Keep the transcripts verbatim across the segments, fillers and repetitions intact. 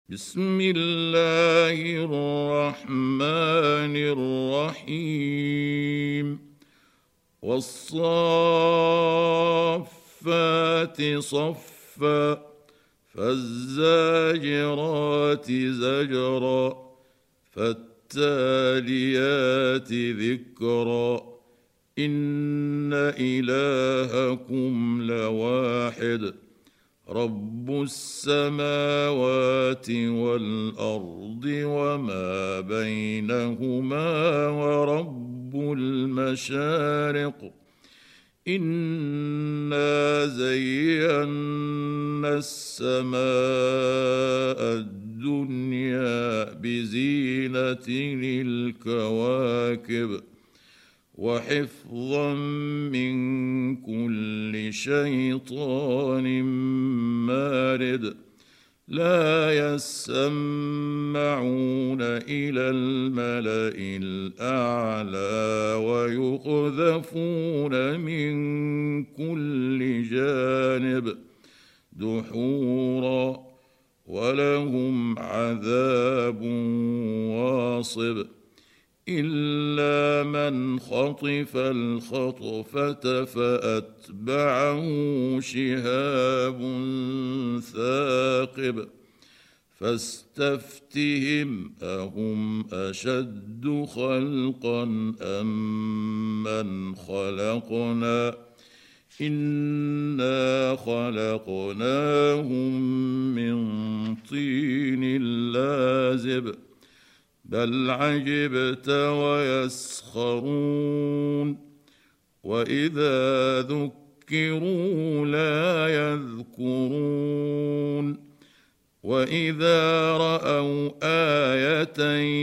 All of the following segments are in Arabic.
بسم الله الرحمن الرحيم والصافات صفا فالزاجرات زجرا فالتاليات ذكرا إن إلهكم لواحد رب السماوات والأرض وما بينهما ورب المشارق إنا زينا السماء الدنيا بزينة الكواكب وحفظا من كل شيطان مارد لا يسمعون إلى الملأ الأعلى ويقذفون من كل جانب دحورا ولهم عذاب واصب إلا من خطف الخطفة فأتبعه شهاب ثاقب فاستفتهم أهم أشد خلقا أم من خلقنا إنا خلقناهم من طين لازب بل عجبت ويسخرون وإذا ذكروا لا يذكرون وإذا رأوا آية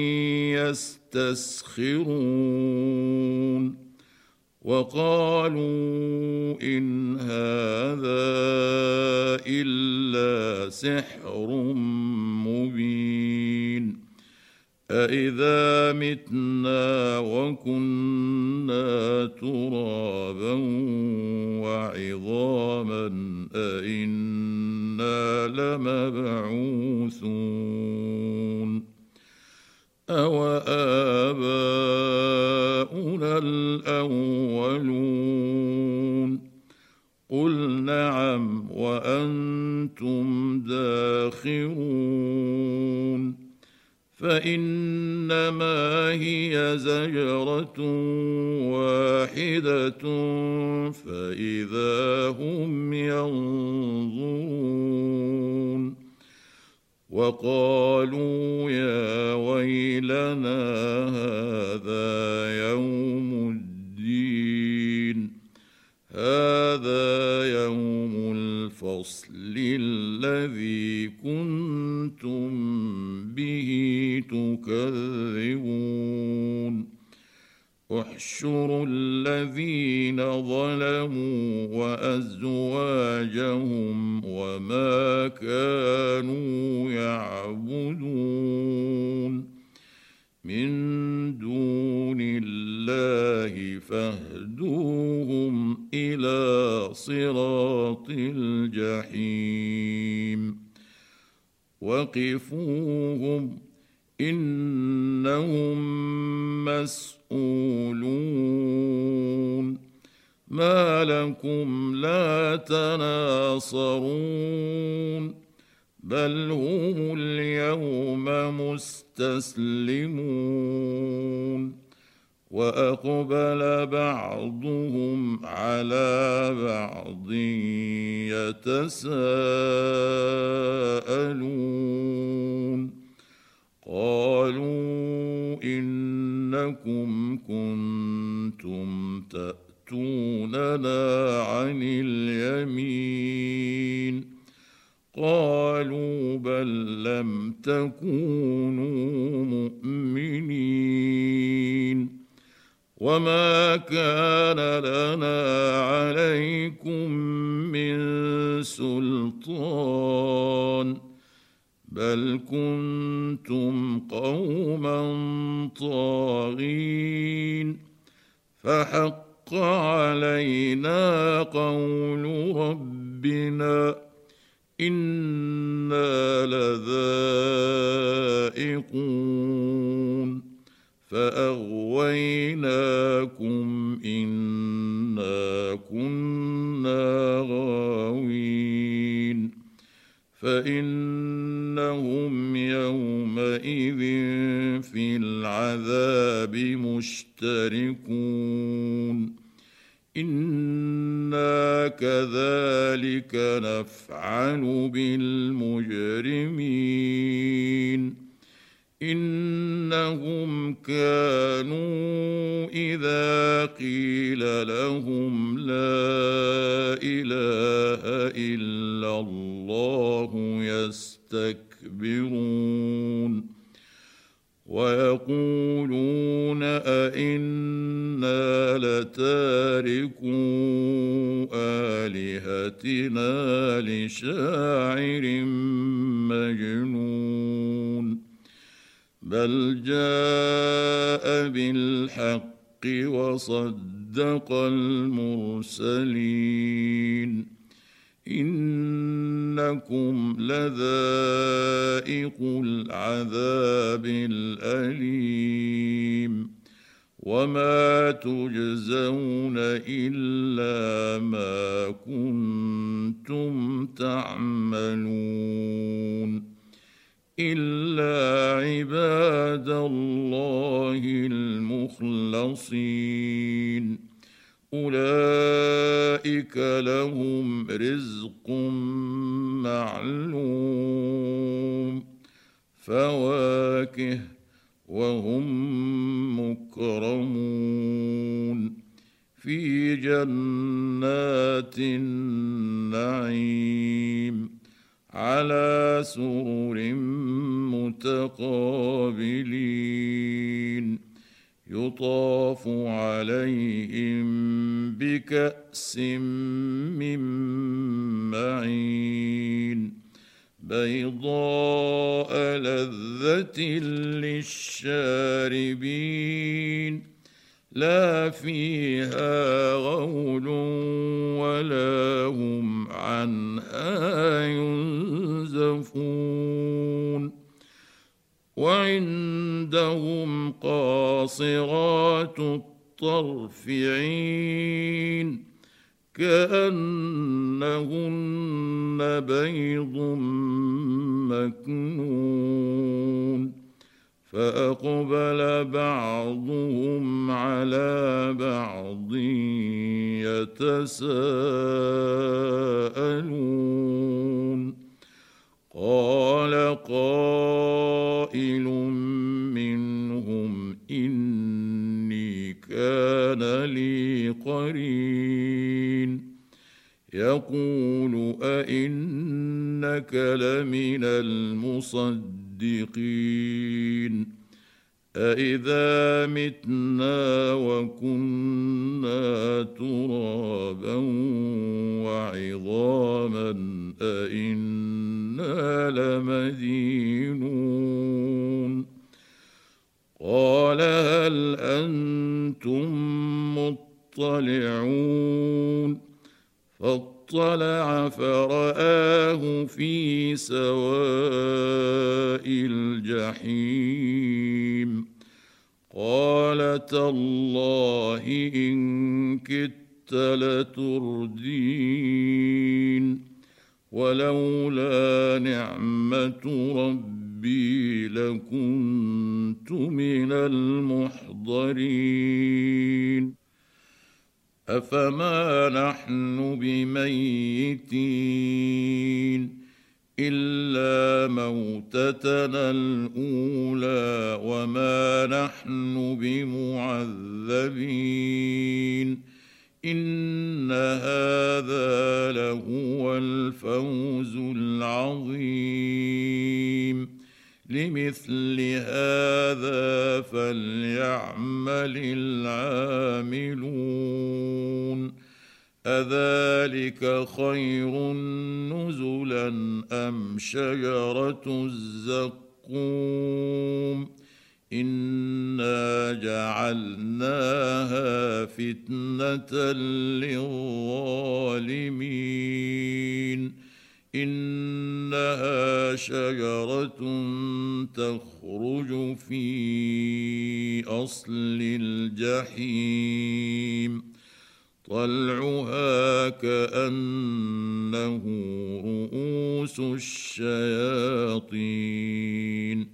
يستسخرون وقالوا إن هذا إلا سحر مبين أإذا متنا وكنا ترابا وعظاما أإنا لمبعوثون أوآباؤنا الأولون قل نعم وأنتم داخرون فإنما هي زجرة واحدة فإذا هم ينظرون وقالوا يا ويلنا هذا يوم الدين هذا يوم الفصل الذي كنتم به تكذبون احشروا الذين ظلموا وأزواجهم وما كانوا يعبدون من دون الله فاهدوهم إلى صراط الجحيم وقفوهم إنهم مسؤولون ما لكم لا تناصرون بل هم اليوم مستسلمون وأقبل بعضهم على بعض يتساءلون قالوا إنكم كنتم تأتوننا عن اليمين قالوا بل لم تكونوا مؤمنين وما كان لنا عليكم من سلطان بل كنتم قوما طاغين فحق علينا قول ربنا إنا لذائقون فإنهم يومئذ في العذاب مشتركون إنا كذلك نفعل بالمجرمين إنهم كانوا إذا قيل لهم لا إله إلا الله يستكبرون ويقولون أئنا لتاركو آلهتنا لشاعر مجنون بل جاء بالحق وصدق المرسلين إنكم لذائق العذاب الأليم وما تجزون إلا ما كنتم تعملون إلا عباد الله المخلصين أولئك لهم رزق معلوم فواكه وهم مكرمون في جنات النعيم على سرر متقابلين يطاف عليهم بكأس من معين بيضاء لذة للشاربين لا فيها غول ولا هم عنها ينزفون وعندهم قاصرات الطرف عين كأنهن بيض مكنون فأقبل بعضهم على بعض يتساءلون قال قائل منهم إني كان لي قرين يقول أئنك لمن المصدقين أإذا متنا وكنا ترابا وعظاما أإنا لمدينون قال هل أنتم مطلعون فاطلع فرآه في سواء الجحيم قال تالله إن كدت لتردين ولولا نعمة ربي لكنت من المحضرين أفما نحن بميتين إلا موتتنا الأولى وما نحن بمعذبين إن هذا لهو الفوز العظيم لمثل هذا فليعمل العاملون أذلك خير نزلا أم شجرة الزقوم إنا جعلناها فتنة للظالمين إنها شجرة تخرج في أصل الجحيم طلعها كأنه رؤوس الشياطين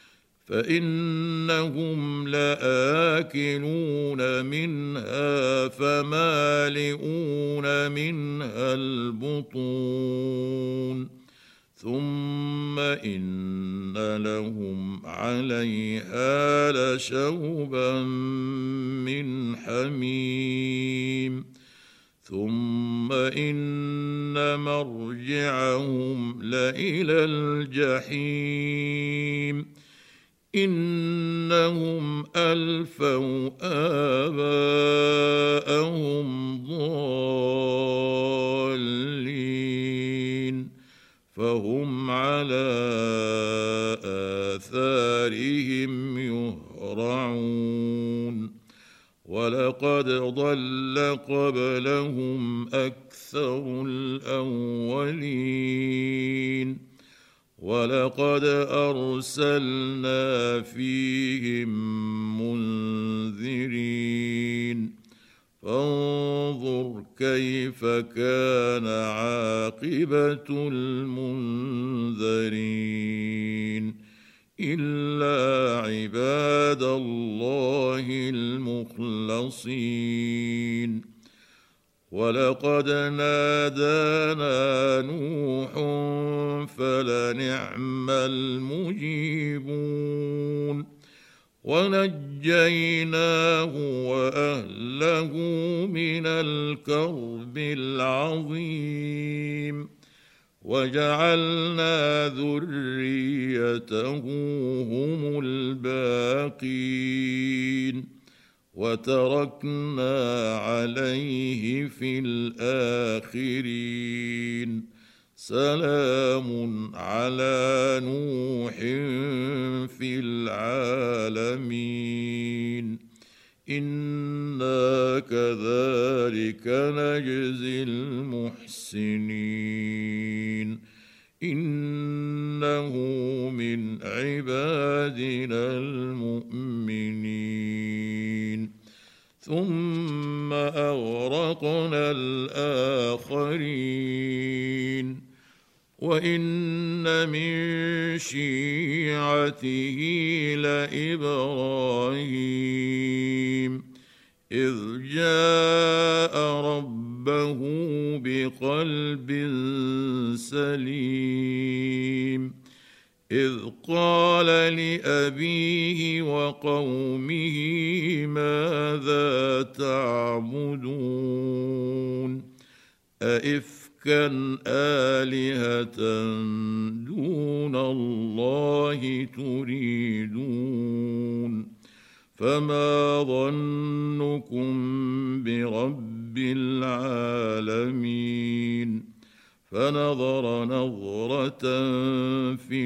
فإنهم لآكلون منها فمالئون منها البطون ثم إن لهم عليها لشوبا من حميم ثم إن مرجعهم لإلى الجحيم إنهم ألفوا آباءهم ضالين فهم على آثارهم يهرعون ولقد ضل قبلهم أكثر الأولين ولقد أرسلنا فيهم منذرين فانظر كيف كان عاقبة المنذرين إلا عباد الله المخلصين ولقد نادانا نوح فلنعم المجيبون ونجيناه وأهله من الكرب العظيم وجعلنا ذريته هم الباقين وتركنا عليه في الآخرين سلام على نوح في العالمين إنا كذلك نجزي المحسنين إنه من عبادنا المؤمنين ثم أغرقنا الآخرين وإن من شيعته لإبراهيم إذ جاء ربه بقلب سليم إذ قال لأبيه وقومه ماذا تعبدون أئفكا آلهة دون الله تريدون فما ظنكم برب العالمين فنظر نظرة في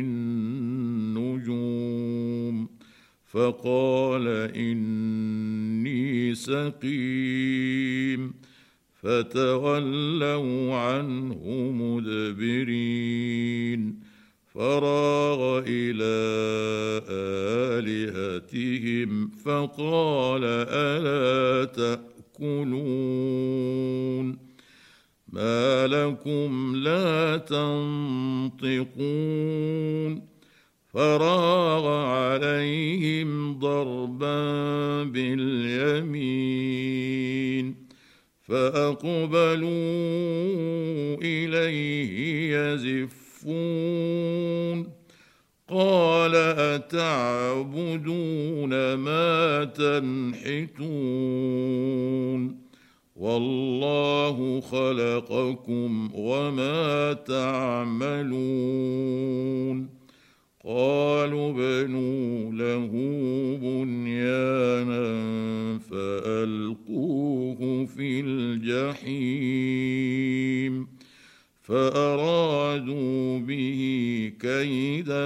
النجوم فقال إني سقيم فتولوا عنه مدبرين فراغ إلى آلهتهم فقال ألا تأكلون ما لكم لا تنطقون فراغ عليهم ضربا باليمين فأقبلوا إليه يزفون قال أتعبدون ما تنحتون والله خلقكم وما تعملون قالوا ابنوا له بنيانا فألقوه في الجحيم فأرادوا به كيدا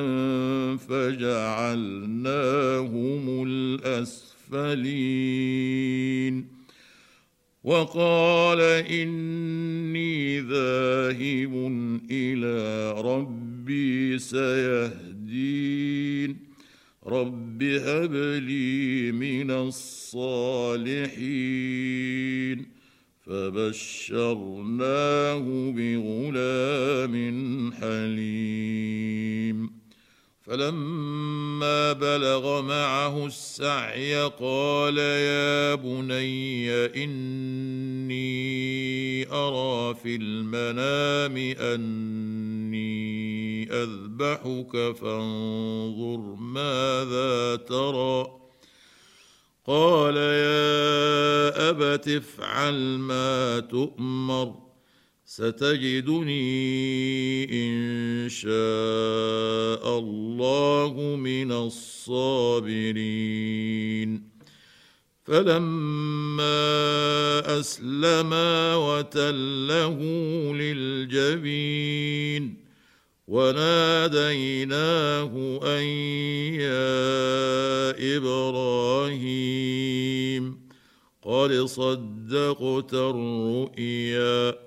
فجعلناهم الأسفلين وقال إني ذاهب إلى ربي سيهدين رب هب لي من الصالحين فبشرناه بغلام حليم. فلما بلغ معه السعي قال يا بني إني أرى في المنام أني أذبحك فانظر ماذا ترى. قال يا أبت افعل ما تؤمر ستجدني إن شاء الله من الصابرين. فلما أسلما وتله للجبين وناديناه أن يا إبراهيم قد صدقت الرؤيا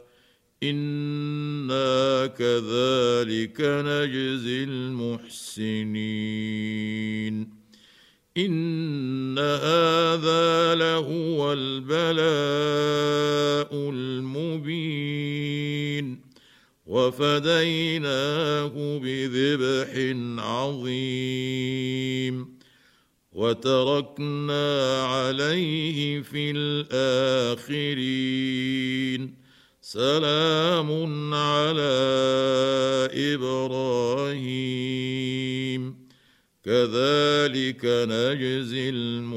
إنا كذلك نجزي المحسنين. إن هذا لهو البلاء المبين وفديناه بذبح عظيم وتركنا عليه في الآخرين سلام على إبراهيم كذلك نجزي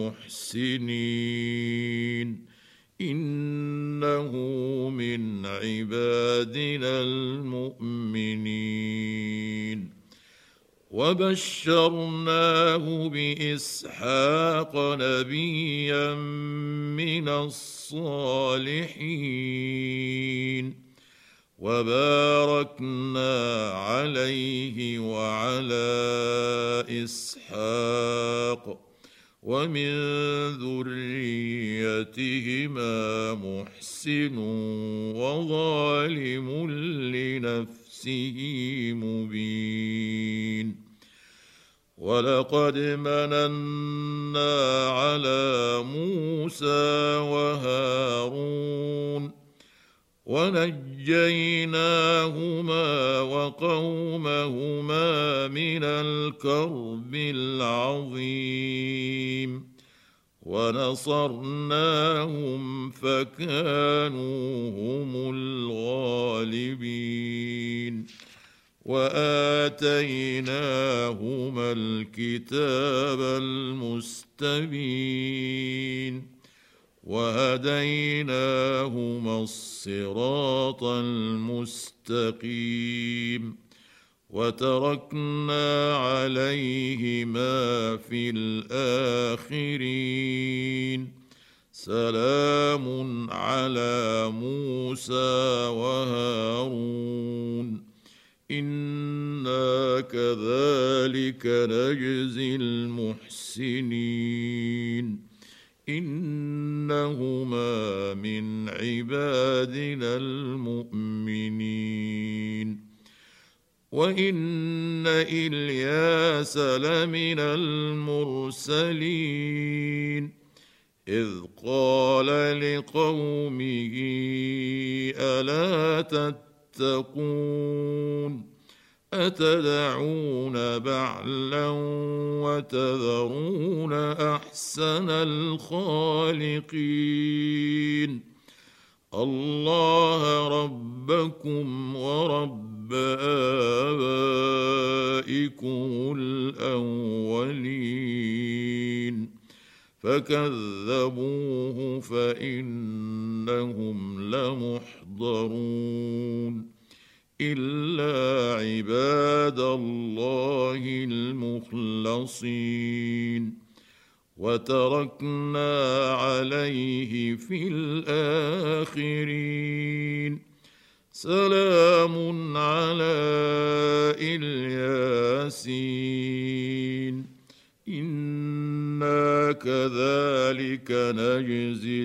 المحسنين إنه من عبادنا المؤمنين. وبشرناه بإسحاق نبيا من الصالحين وباركنا عليه وعلى إسحاق ومن ذريتهما محسن وظالم لنفسه مبين. ولقد مننا على موسى وهارون ونجيناهما وقومهما من الكرب العظيم ونصرناهم فكانوا هم الغالبين. وآتيناهما الكتاب المستبين وهديناهما الصراط المستقيم وتركنا عليهما في الآخرين سلام على موسى وهارون إنا كذلك نجزي المحسنين إنهما من عبادنا المؤمنين. وإن إلياس لمن المرسلين إذ قال لقومه ألا تتقون أتدعون بعلا وتذرون أحسن الخالقين الله ربكم ورب آبائكم الأولين فكذبوه فإنهم لمحضرون إلا عباد الله المخلصين وتركنا عليه في الآخرين سلام على الياسين إنا كذلك نجزي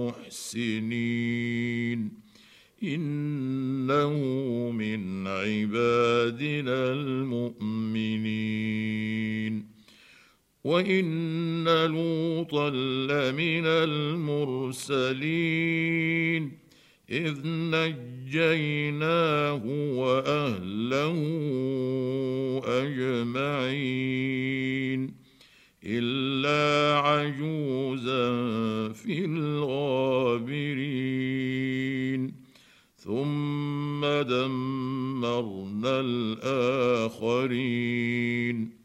المحسنين إنه من عبادنا المؤمنين. وإن لوطا لمن المرسلين إذ نجيناه وأهله أجمعين إلا عجوزا في الغابرين ثم دمرنا الآخرين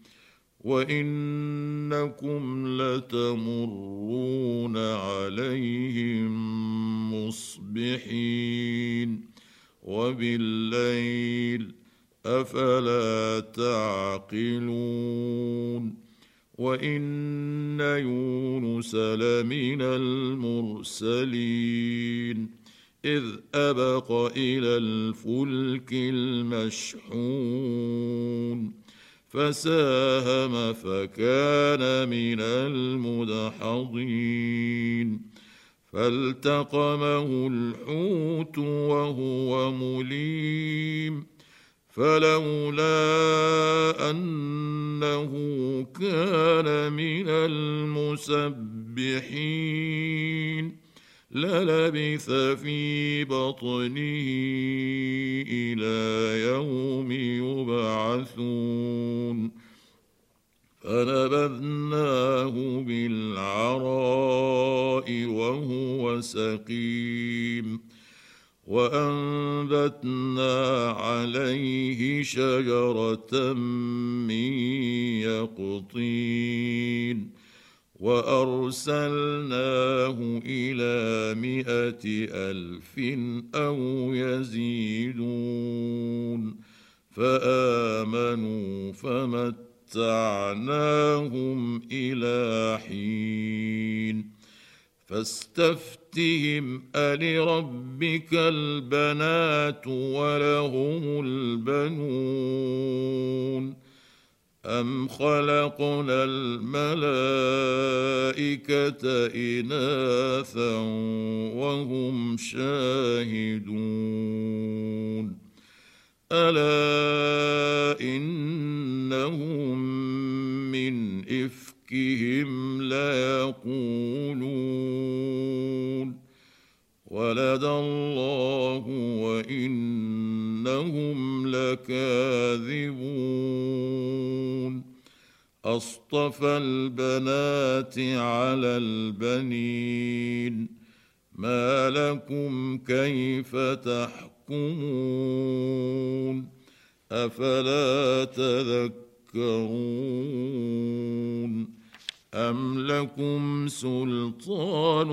وإنكم لتمرون عليهم مصبحين وبالليل أفلا تعقلون وإن يونس لمن المرسلين إذ أبق إلى الفلك المشحون فساهم فكان من المدحضين فالتقمه الحوت وهو مليم فلولا أنه كان من المسبحين للبث في بطنه إلى يوم يبعثون فنبذناه بالعراء وهو سقيم وأنبتنا عليه شجرة من يقطين وأرسلناه إلى مائة ألف أو يزيدون فآمنوا فمتعناهم إلى حين فاستفتهم ألربك البنات ولهم البنون أم خلقنا الملائكة إناثا وهم شاهدون ألا إنهم من إفكهم ليقولون ولد الله وإنهم لكاذبون أصطفى البنات على البنين ما لكم كيف تحكمون أفلا تذكرون أم لكم سلطان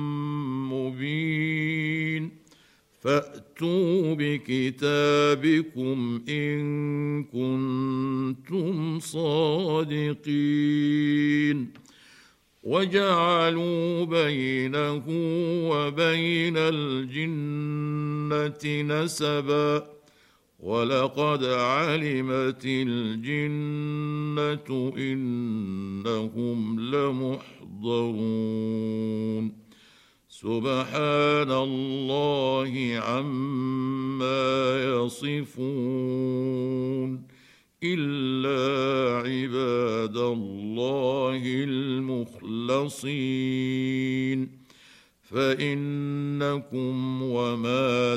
مبين فأتوا بكتابكم إن كنتم صادقين وجعلوا بينه وبين الجنة نسبا ولقد علمت الجنة إنهم لمحضرون سبحان الله عما يصفون إلا عباد الله المخلصين فإنكم وما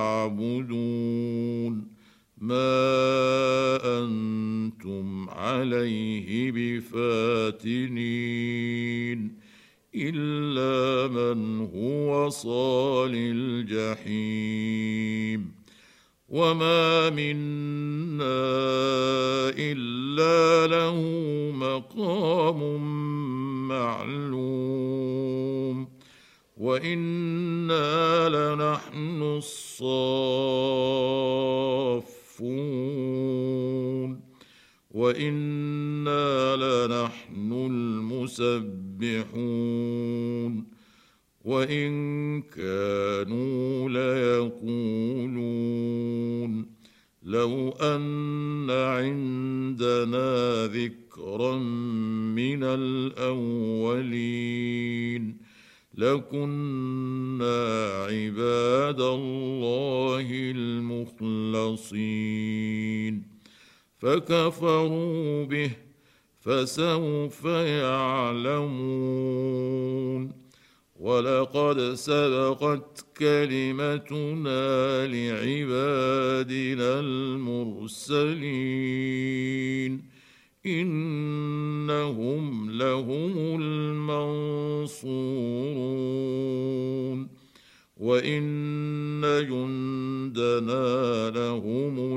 تعبدون ما أنتم عليه بفاتنين إلا من هو صال الجحيم وما منا إلا له مقام معلوم وإنا لنحن الصافون وإنا لنحن المسبحون وإن كانوا ليقولون لو أن عندنا ذكرا من الأولين لكنا عباد الله المخلصين فكفروا به فسوف يعلمون ولقد سبقت كلمتنا لعبادنا المرسلين إنهم لهم المنصورون وإن جندنا لهم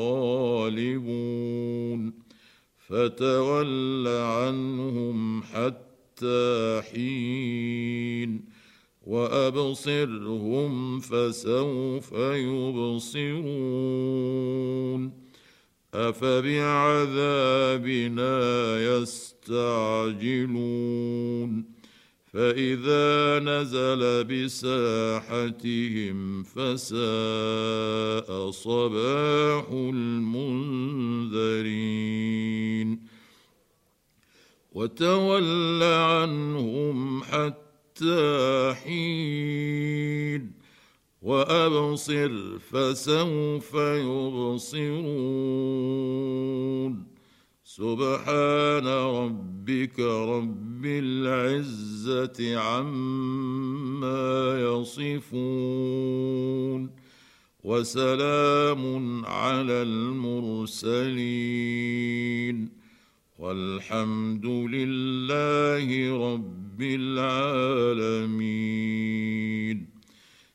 الغالبون فتول عنهم حتى حين وأبصرهم فسوف يبصرون أفبعذابنا يستعجلون فإذا نزل بساحتهم فساء صباح المنذرين وتول عنهم حتى حين وأبصر فسوف يبصرون سبحان ربك رب العزة عما يصفون وسلام على المرسلين والحمد لله رب العالمين.